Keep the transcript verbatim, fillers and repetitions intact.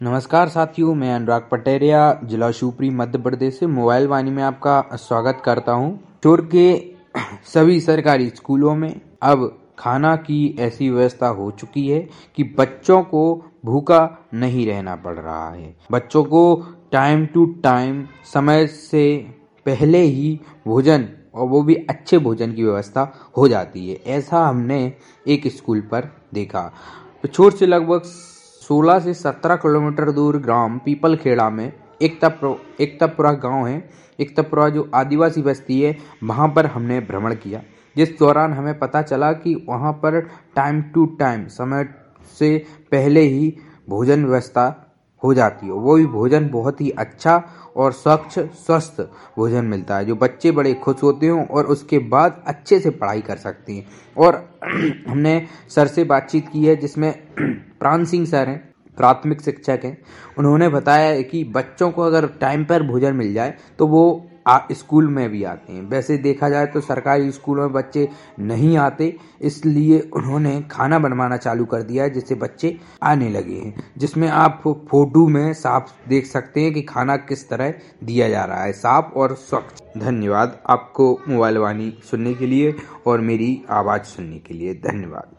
नमस्कार साथियों, मैं अनुराग पटेरिया जिला शिवपुरी मध्य प्रदेश से मोबाइल वाणी में आपका स्वागत करता हूं। शोर के सभी सरकारी स्कूलों में अब खाना की ऐसी व्यवस्था हो चुकी है कि बच्चों को भूखा नहीं रहना पड़ रहा है। बच्चों को टाइम टू टाइम समय से पहले ही भोजन और वो भी अच्छे भोजन की व्यवस्था हो जाती है। ऐसा हमने एक स्कूल पर देखा। पिछोर से लगभग सोलह से सत्रह किलोमीटर दूर ग्राम पीपलखेड़ा में एकतापुरा एकतापुरा गांव है। एकतापुरा जो आदिवासी बस्ती है, वहां पर हमने भ्रमण किया, जिस दौरान हमें पता चला कि वहां पर टाइम टू टाइम समय से पहले ही भोजन व्यवस्था हो जाती है। वो भी भोजन बहुत ही अच्छा और स्वच्छ स्वस्थ भोजन मिलता है, जो बच्चे बड़े खुश होते हैं और उसके बाद अच्छे से पढ़ाई कर सकते हैं। और हमने सर से बातचीत की है, जिसमें प्राण सिंह सर हैं, प्राथमिक शिक्षक हैं। उन्होंने बताया है कि बच्चों को अगर टाइम पर भोजन मिल जाए तो वो आ, स्कूल में भी आते हैं। वैसे देखा जाए तो सरकारी स्कूलों में बच्चे नहीं आते, इसलिए उन्होंने खाना बनवाना चालू कर दिया है, जिससे बच्चे आने लगे हैं। जिसमें आप फोटो में साफ देख सकते हैं कि खाना किस तरह दिया जा रहा है, साफ और स्वच्छ। धन्यवाद आपको मोबाइल वाणी सुनने के लिए और मेरी आवाज़ सुनने के लिए। धन्यवाद।